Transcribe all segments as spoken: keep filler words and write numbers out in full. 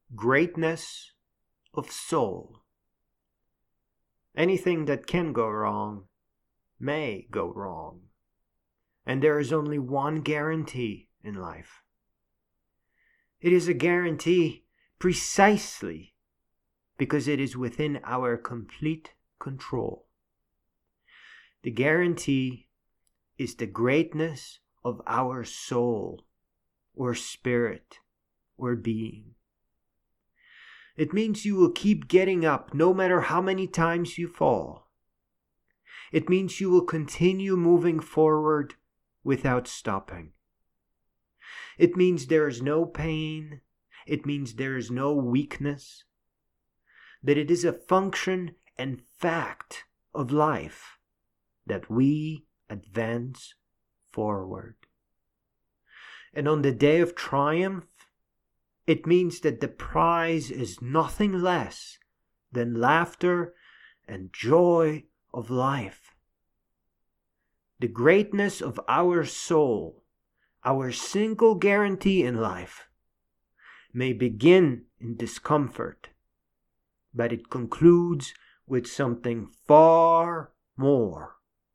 greatness of soul. Anything that can go wrong may go wrong. And there is only one guarantee in life. It is a guarantee precisely because it is within our complete control. The guarantee is the greatness of our soul, or spirit, or being. It means you will keep getting up no matter how many times you fall. It means you will continue moving forward without stopping. It means there is no pain. It means there is no weakness. That it is a function and fact of life that we advance forward. And on the day of triumph, it means that the prize is nothing less than laughter and joy of life. The greatness of our soul, our single guarantee in life, may begin in discomfort, but it concludes with something far more.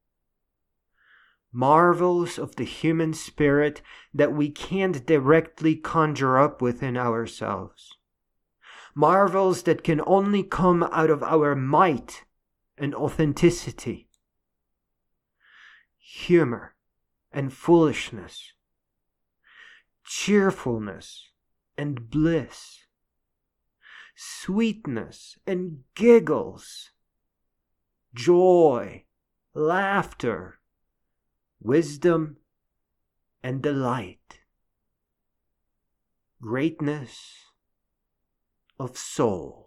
Marvels of the human spirit that we can't directly conjure up within ourselves. Marvels that can only come out of our might and authenticity. Humor and foolishness. Cheerfulness and bliss. Sweetness and giggles. Joy, laughter, wisdom and delight. Greatness of soul.